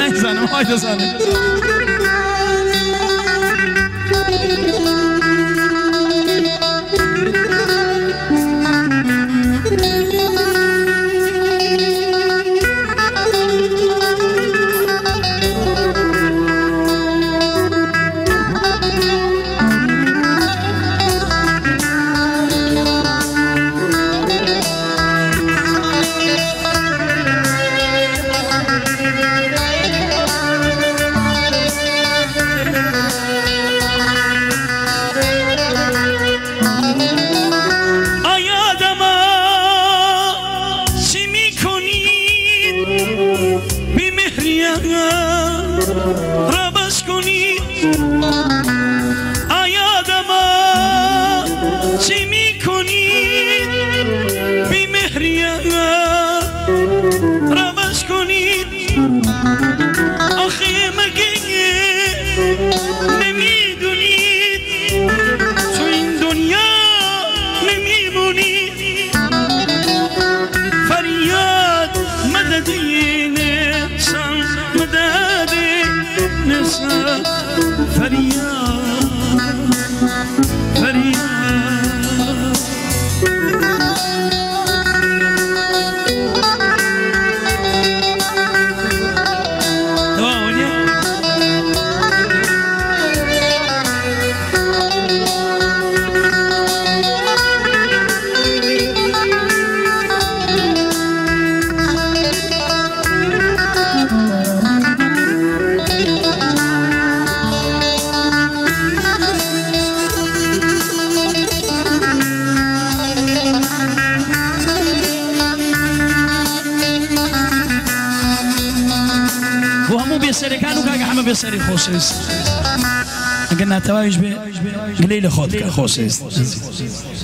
زنم های زنم ربش کنید آیادما چی میکنید بی مهریه ربش کنید آخه مگه نمیدونید تو این دنیا نمیمونید فریاد مددین نسان مدد نسان فریاد فریاد بسری کانو که همه بسری خوش است. اگر نتوانیش به قلیل خود که خوش است.